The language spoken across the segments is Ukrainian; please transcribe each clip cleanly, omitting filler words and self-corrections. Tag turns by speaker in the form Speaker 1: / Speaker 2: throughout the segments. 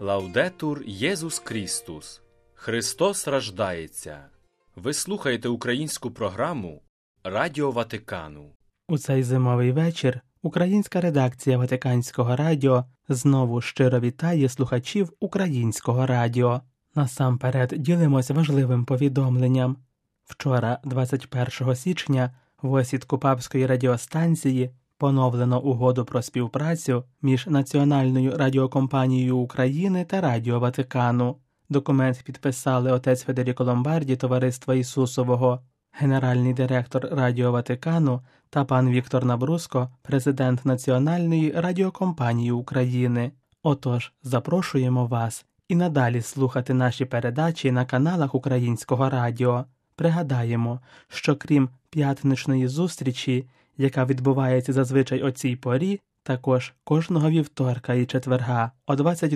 Speaker 1: Лаудетур Єсус Крістус. Христос рождається. Ви слухаєте українську програму Радіо Ватикану.
Speaker 2: У цей зимовий вечір українська редакція Ватиканського радіо знову щиро вітає слухачів українського радіо. Насамперед ділимось важливим повідомленням. Вчора, 21 січня, в осідку Папської радіостанції поновлено угоду про співпрацю між Національною радіокомпанією України та Радіо Ватикану. Документ підписали отець Федеріко Ломбарді Товариства Ісусового, генеральний директор Радіо Ватикану та пан Віктор Набруско, президент Національної радіокомпанії України. Отож, запрошуємо вас і надалі слухати наші передачі на каналах Українського радіо. Пригадаємо, що крім п'ятничної зустрічі, яка відбувається зазвичай о цій порі, також кожного вівторка і четверга о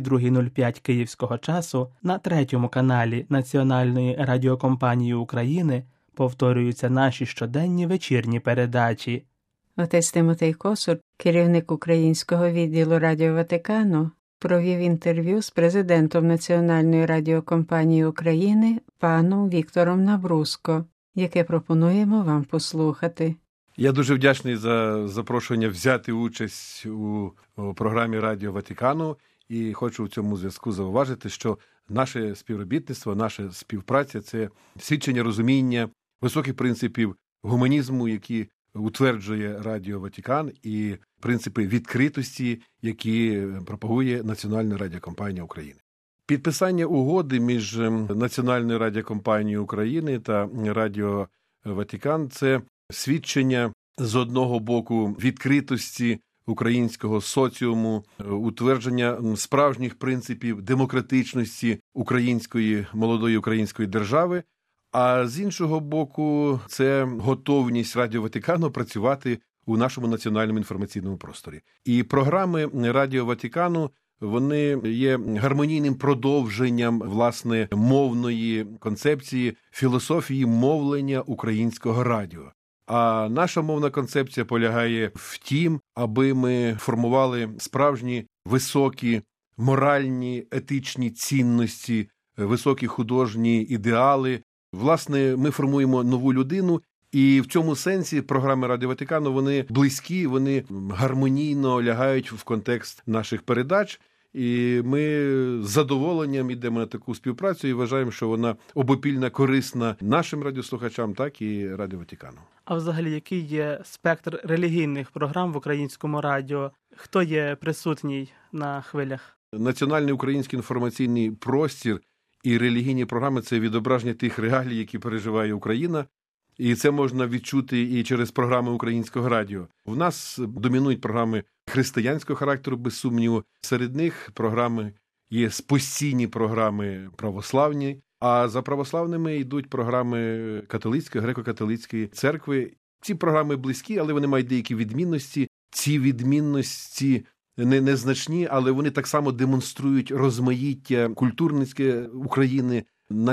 Speaker 2: 22:05 київського часу на третьому каналі Національної радіокомпанії України повторюються наші щоденні вечірні передачі.
Speaker 3: Отець Тимотей Косур, керівник українського відділу Радіо Ватикану, провів інтерв'ю з президентом Національної радіокомпанії України паном Віктором Набруско, яке пропонуємо вам послухати.
Speaker 4: Я дуже вдячний за запрошення взяти участь у програмі Радіо Ватикану і хочу в цьому зв'язку зауважити, що наше співробітництво, наша співпраця – це свідчення розуміння високих принципів гуманізму, які утверджує Радіо Ватикан, і принципи відкритості, які пропагує Національна радіокомпанія України. Підписання угоди між Національною радіокомпанією України та Радіо Ватикан – це свідчення, з одного боку, відкритості українського соціуму, утвердження справжніх принципів демократичності української, молодої української держави, а з іншого боку, це готовність Радіо Ватикану працювати у нашому національному інформаційному просторі. І програми Радіо Ватикану, вони є гармонійним продовженням, власне, мовної концепції, філософії мовлення українського радіо. А наша мовна концепція полягає в тім, аби ми формували справжні високі моральні, етичні цінності, високі художні ідеали. Власне, ми формуємо нову людину, і в цьому сенсі програми Радіо Ватикану, вони близькі, вони гармонійно лягають в контекст наших передач. І ми з задоволенням йдемо на таку співпрацю і вважаємо, що вона обопільно корисна нашим радіослухачам, так і Радіо Ватикану.
Speaker 2: А взагалі, який є спектр релігійних програм в українському радіо? Хто є присутній на хвилях?
Speaker 4: Національний український інформаційний простір і релігійні програми – це відображення тих реалій, які переживає Україна. І це можна відчути і через програми українського радіо. В нас домінують програми християнського характеру, без сумніву. Серед них програми є постійні програми православні, а за православними йдуть програми католицької, греко-католицької церкви. Ці програми близькі, але вони мають деякі відмінності. Ці відмінності незначні, але вони так само демонструють розмаїття культурницьке України,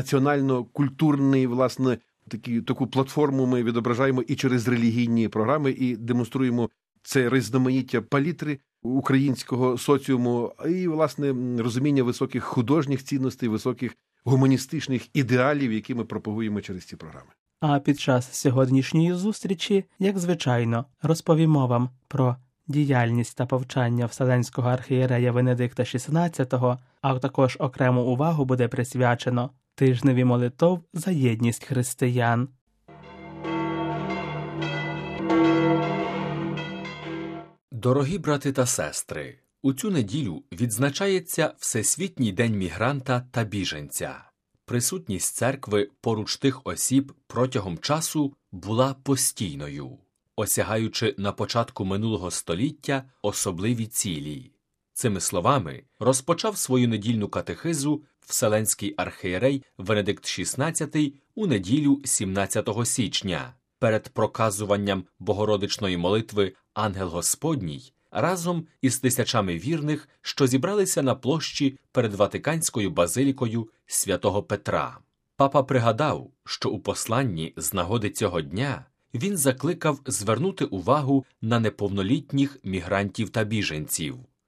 Speaker 4: національно-культурний, власне, таку платформу ми відображаємо і через релігійні програми, і демонструємо це різноманіття палітри українського соціуму, і, власне, розуміння високих художніх цінностей, високих гуманістичних ідеалів, які ми пропагуємо через ці програми. А
Speaker 2: під час сьогоднішньої зустрічі, як звичайно, розповімо вам про діяльність та повчання Вселенського архієрея Венедикта XVI, а також окрему увагу буде присвячено тижневі молитов за єдність християн.
Speaker 1: Дорогі брати та сестри, у цю неділю відзначається Всесвітній день мігранта та біженця. Присутність церкви поруч тих осіб протягом часу була постійною, осягаючи на початку минулого століття особливі цілі. Цими словами розпочав свою недільну катехизу Вселенський архієрей Венедикт XVI у неділю 17 січня. Перед проказуванням Богородичної молитви «Ангел Господній» разом із тисячами вірних, що зібралися на площі перед Ватиканською базилікою Святого Петра. Папа пригадав, що у посланні з нагоди цього дня він закликав звернути увагу на неповнолітніх мігрантів та біженців.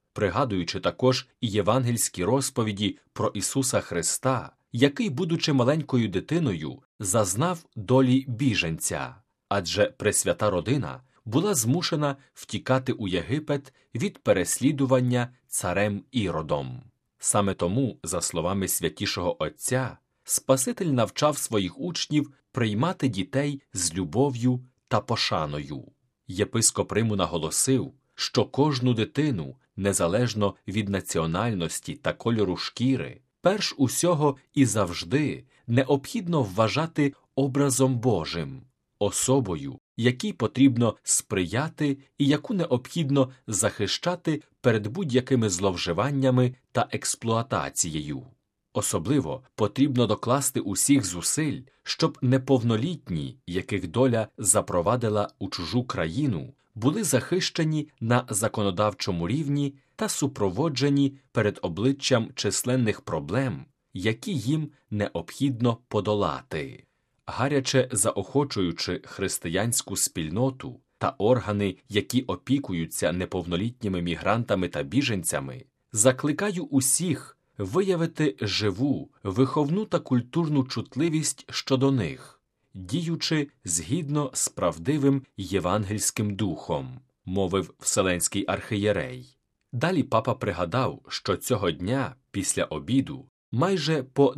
Speaker 1: пригадуючи також і євангельські розповіді про Ісуса Христа, який, будучи маленькою дитиною, зазнав долі біженця, адже Пресвята Родина була змушена втікати у Єгипет від переслідування царем Іродом. Саме тому, за словами Святішого Отця, Спаситель навчав своїх учнів приймати дітей з любов'ю та пошаною. Єпископ Риму наголосив, що кожну дитину, незалежно від національності та кольору шкіри, перш усього і завжди необхідно вважати образом Божим, особою, якій потрібно сприяти і яку необхідно захищати перед будь-якими зловживаннями та експлуатацією. Особливо потрібно докласти усіх зусиль, щоб неповнолітні, яких доля запровадила у чужу країну, були захищені на законодавчому рівні та супроводжені перед обличчям численних проблем, які їм необхідно подолати. Гаряче заохочуючи християнську спільноту та органи, які опікуються неповнолітніми мігрантами та біженцями, закликаю усіх виявити живу, виховну та культурну чутливість щодо них, діючи згідно з правдивим євангельським духом, мовив Вселенський архієрей. Далі папа пригадав, що цього дня, після обіду, майже по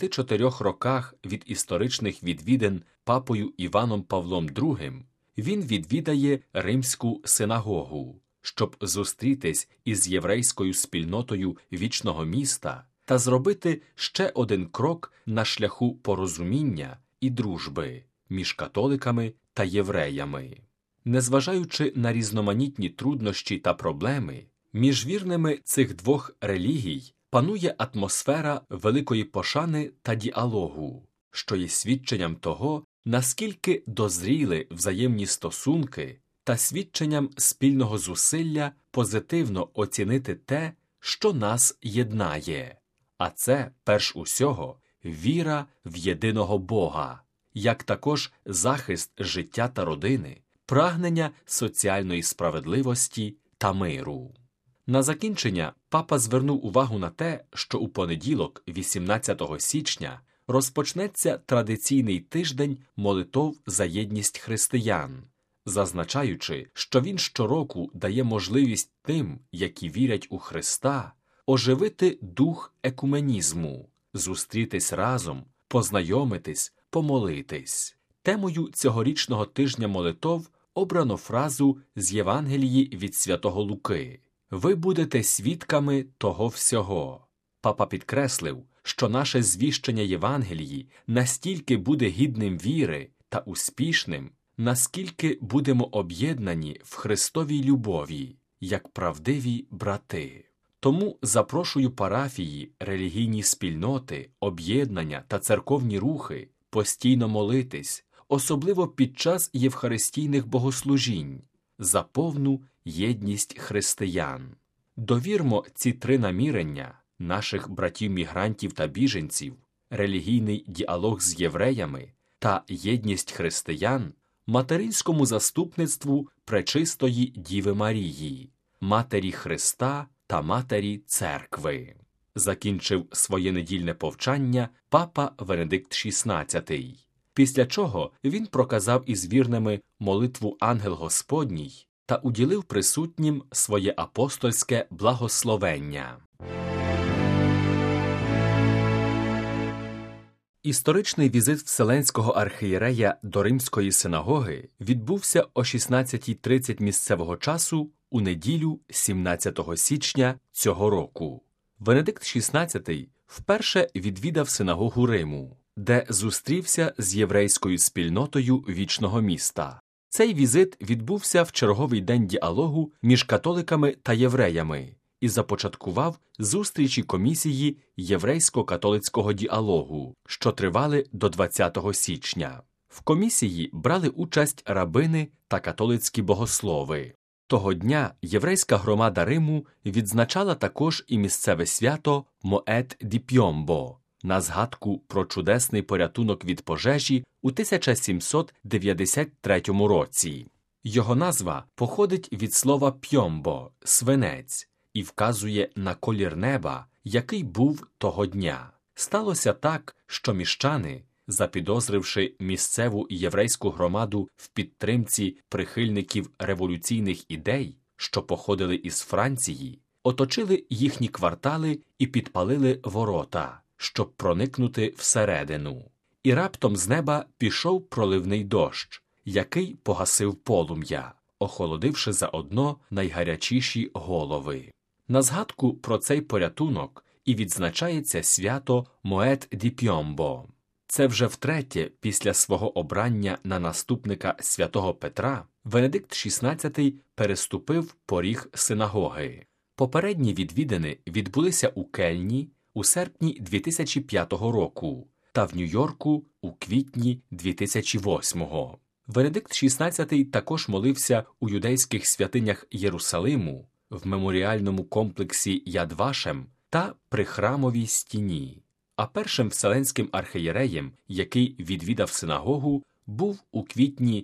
Speaker 1: 24 роках від історичних відвідин папою Іваном Павлом II, він відвідає Римську синагогу, щоб зустрітись із єврейською спільнотою вічного міста та зробити ще один крок на шляху порозуміння і дружби між католиками та євреями. Незважаючи на різноманітні труднощі та проблеми, між вірними цих двох релігій панує атмосфера великої пошани та діалогу, що є свідченням того, наскільки дозріли взаємні стосунки та свідченням спільного зусилля позитивно оцінити те, що нас єднає. А це, перш усього, віра в єдиного Бога, як також захист життя та родини, прагнення соціальної справедливості та миру. На закінчення папа звернув увагу на те, що у понеділок, 18 січня, розпочнеться традиційний тиждень молитов за єдність християн, зазначаючи, що він щороку дає можливість тим, які вірять у Христа, оживити дух екуменізму, зустрітись разом, познайомитись, помолитись. Темою цьогорічного тижня молитов обрано фразу з Євангелії від Святого Луки «Ви будете свідками того всього». Папа підкреслив, що наше звіщення Євангелії настільки буде гідним віри та успішним, наскільки будемо об'єднані в Христовій любові, як правдиві брати. Тому запрошую парафії, релігійні спільноти, об'єднання та церковні рухи постійно молитись, особливо під час євхаристійних богослужінь, за повну єдність християн. Довірмо ці три намірення наших братів-мігрантів та біженців, релігійний діалог з євреями та єдність християн материнському заступництву Пречистої Діви Марії, Матері Христа та Матері Церкви. Закінчив своє недільне повчання папа Венедикт XVI. Після чого він проказав із вірними молитву «Ангел Господній» та уділив присутнім своє апостольське благословення. Історичний візит Вселенського архієрея до Римської синагоги відбувся о 16:30 місцевого часу у неділю 17 січня цього року. Венедикт XVI вперше відвідав синагогу Риму, де зустрівся з єврейською спільнотою вічного міста. Цей візит відбувся в черговий день діалогу між католиками та євреями і започаткував зустрічі комісії єврейсько-католицького діалогу, що тривали до 20 січня. В комісії брали участь рабини та католицькі богослови. Того дня єврейська громада Риму відзначала також і місцеве свято Моет ді Пьомбо на згадку про чудесний порятунок від пожежі у 1793 році. Його назва походить від слова «пьомбо» – «свинець», і вказує на колір неба, який був того дня. Сталося так, що міщани, запідозривши місцеву єврейську громаду в підтримці прихильників революційних ідей, що походили із Франції, оточили їхні квартали і підпалили ворота, щоб проникнути всередину. І раптом з неба пішов проливний дощ, який погасив полум'я, охолодивши заодно найгарячіші голови. На згадку про цей порятунок і відзначається свято Моет ді Пьомбо. Це вже втретє після свого обрання на наступника святого Петра Венедикт XVI переступив поріг синагоги. Попередні відвідини відбулися у Кельні у серпні 2005 року та в Нью-Йорку у квітні 2008. Венедикт XVI також молився у юдейських святинях Єрусалиму, в меморіальному комплексі Яд Вашем та при храмовій стіні. А першим вселенським архієреєм, який відвідав синагогу, був у квітні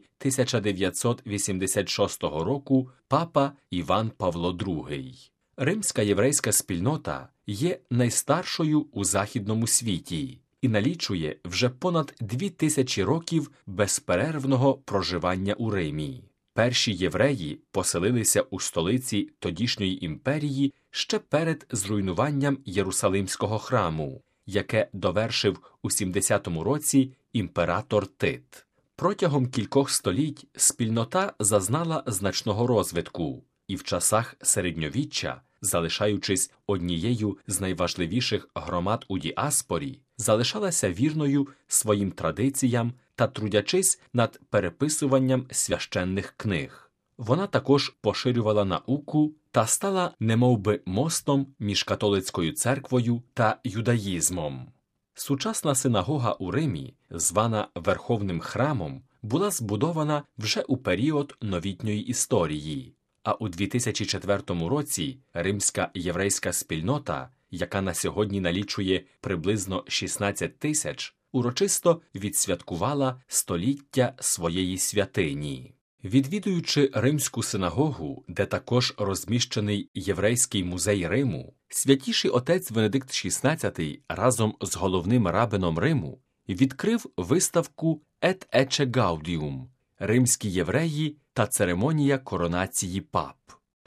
Speaker 1: 1986 року папа Іван Павло II. Римська єврейська спільнота є найстаршою у західному світі і налічує вже понад 2000 років безперервного проживання у Римі. Перші євреї поселилися у столиці тодішньої імперії ще перед зруйнуванням Єрусалимського храму, яке довершив у 70-му році імператор Тит. Протягом кількох століть спільнота зазнала значного розвитку і в часах середньовіччя, залишаючись однією з найважливіших громад у діаспорі, залишалася вірною своїм традиціям та трудячись над переписуванням священних книг. Вона також поширювала науку та стала немовби мостом між католицькою церквою та юдаїзмом. Сучасна синагога у Римі, звана Верховним храмом, була збудована вже у період новітньої історії, а у 2004 році римська єврейська спільнота, яка на сьогодні налічує приблизно 16 тисяч, урочисто відсвяткувала століття своєї святині. Відвідуючи римську синагогу, де також розміщений Єврейський музей Риму, святіший отець Венедикт XVI разом з головним рабином Риму відкрив виставку «Et Ecce Gaudium» – «Римські євреї та церемонія коронації пап».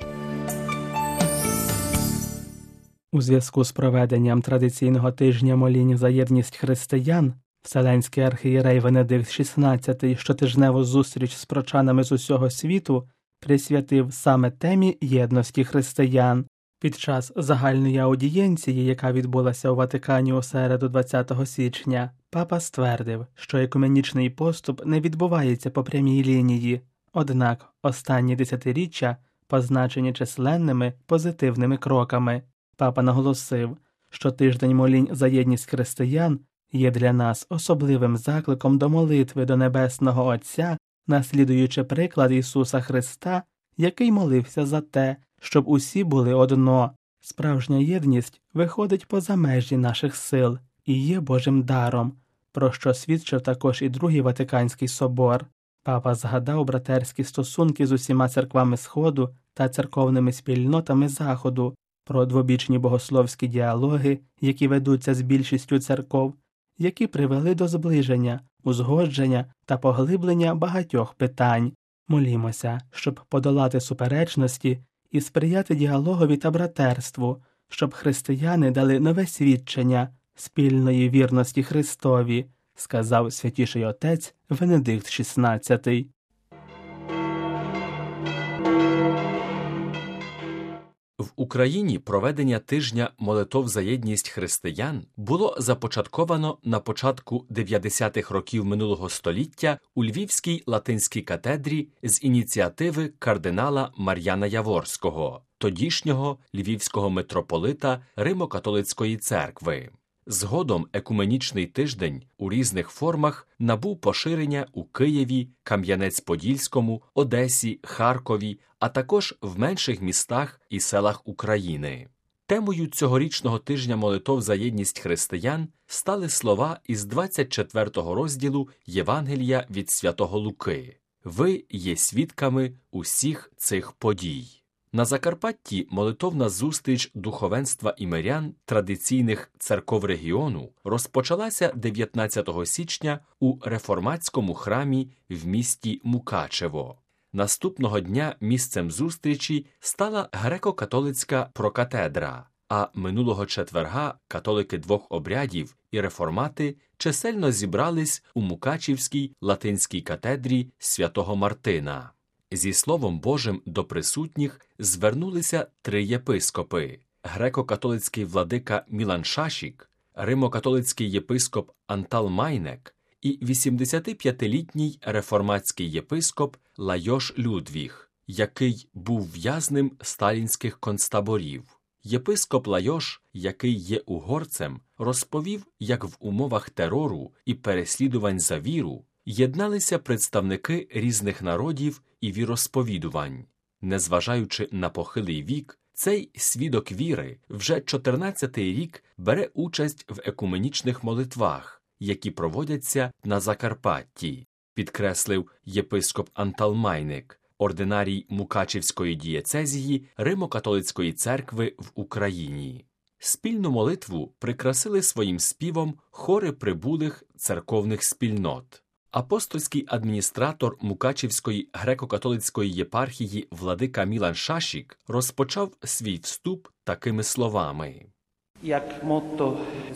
Speaker 2: У зв'язку з проведенням традиційного тижня молінь за єдність християн, Вселенський архієрей Венедикт XVI щотижневу зустріч з прочанами з усього світу присвятив саме темі єдності християн. Під час загальної аудієнції, яка відбулася у Ватикані у середу 20 січня, папа ствердив, що екуменічний поступ не відбувається по прямій лінії, однак останні десятиріччя позначені численними позитивними кроками. Папа наголосив, що тиждень молінь за єдність християн є для нас особливим закликом до молитви до Небесного Отця, наслідуючи приклад Ісуса Христа, який молився за те, щоб усі були одно. Справжня єдність виходить поза межі наших сил і є Божим даром, про що свідчив також і Другий Ватиканський собор. Папа згадав братерські стосунки з усіма церквами Сходу та церковними спільнотами Заходу, про двобічні богословські діалоги, які ведуться з більшістю церков, які привели до зближення, узгодження та поглиблення багатьох питань. Молімося, щоб подолати суперечності і сприяти діалогові та братерству, щоб християни дали нове свідчення спільної вірності Христові, сказав святіший отець Венедикт XVI.
Speaker 1: В Україні проведення тижня молитов за єдність християн було започатковано на початку 90-х років минулого століття у Львівській латинській катедрі з ініціативи кардинала Мар'яна Яворського, тодішнього львівського митрополита Римо-католицької церкви. Згодом екуменічний тиждень у різних формах набув поширення у Києві, Кам'янець-Подільському, Одесі, Харкові, а також в менших містах і селах України. Темою цьогорічного тижня молитов за єдність християн стали слова із 24-го розділу Євангелія від святого Луки. «Ви є свідками усіх цих подій». На Закарпатті молитовна зустріч духовенства і мирян традиційних церков регіону розпочалася 19 січня у реформатському храмі в місті Мукачево. Наступного дня місцем зустрічі стала греко-католицька прокатедра, а минулого четверга католики двох обрядів і реформати чисельно зібрались у Мукачівській латинській катедрі святого Мартина. Зі Словом Божим до присутніх звернулися 3 єпископи – греко-католицький владика Мілан Шашік, римо-католицький єпископ Антал Майнек і 85-літній реформатський єпископ Лайош Людвіг, який був в'язнем сталінських концтаборів. Єпископ Лайош, який є угорцем, розповів, як в умовах терору і переслідувань за віру єдналися представники різних народів і віросповідувань. Незважаючи на похилий вік, цей свідок віри вже 14-й рік бере участь в екуменічних молитвах, які проводяться на Закарпатті, підкреслив єпископ Антал Майник, ординарій Мукачівської дієцезії Римо-католицької церкви в Україні. Спільну молитву прикрасили своїм співом хори прибулих церковних спільнот. Апостольський адміністратор Мукачівської греко-католицької єпархії владика Мілан Шашік розпочав свій вступ такими словами.
Speaker 5: Як мотто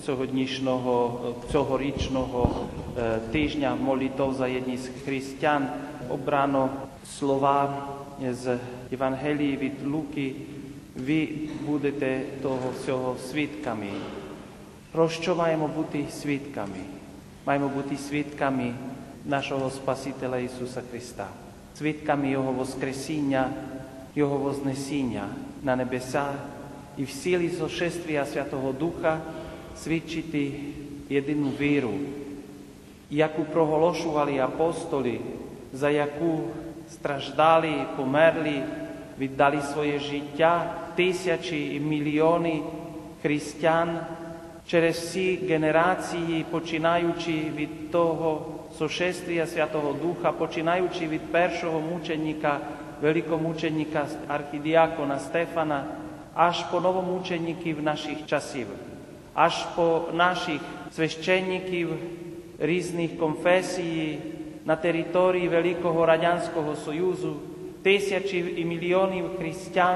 Speaker 5: цьогорічного тижня молитов за єдність християн обрано слова з Євангелії від Луки. Ви будете того всього свідками. Про що маємо бути свідками? Маємо бути свідками нашого Спасителя Ісуса Христа, свідками Його воскресіння, Його вознесіння на небеса і в силі зошествия Святого Духа свідчити єдину віру, яку проголошували апостоли, за яку страждали, померли, віддали своє життя тисячі і мільйони християн через всі генерації, починаючи від того сошествия Святого Духа, починаючи від першого мученика, великомученика архідіакона Стефана, аж по новомучеників наших часів, аж по наших священників різних конфесій на території Великого Радянського Союзу, тисячі і мільйонів християн,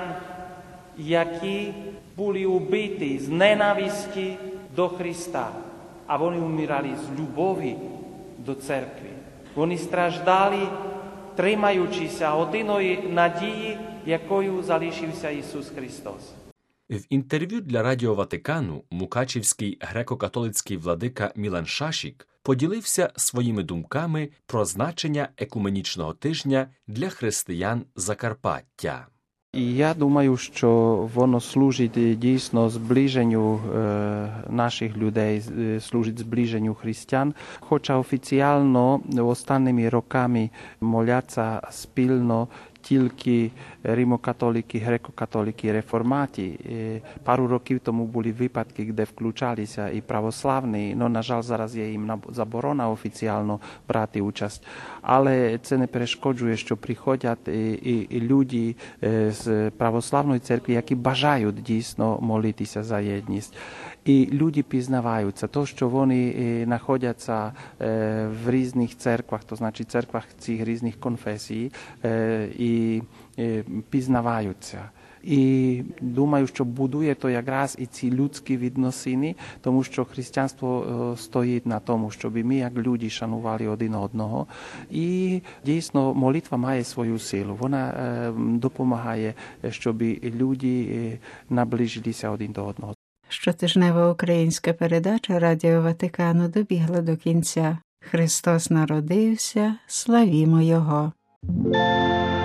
Speaker 5: які були убиті з ненависті до Христа, а вони умирали з любові до церкви. Вони страждали, тримаючися одиної надії, якою залишився Ісус Христос.
Speaker 1: В інтерв'ю для Радіо Ватикану Мукачівський греко-католицький владика Мілан Шашік поділився своїми думками про значення екуменічного тижня для християн Закарпаття.
Speaker 5: І я думаю, що воно служить дійсно зближенню наших людей, служить зближенню християн. Хоча офіційно останніми роками моляться спільно тільки римокатолики, греко-католики, реформаті. Пару років тому були випадки, де включалися і православні, но, на жаль, зараз є їм заборона офіційно брати участь. Але це не перешкоджує, що приходять і люди з православної церкви, які бажають дійсно молитися за єдність. І люди пізнаваються. То, що вони знаходяться в різних церквах, то значить церквах цих різних конфесій, і пізнаваються. І думаю, що будує то якраз і ці людські відносини, тому що християнство стоїть на тому, щоб ми як люди шанували один одного. І дійсно молитва має свою силу. Вона допомагає, щоб люди наближилися один до одного.
Speaker 3: Щотижнева українська передача Радіо Ватикану добігла до кінця. Христос народився, славімо Його!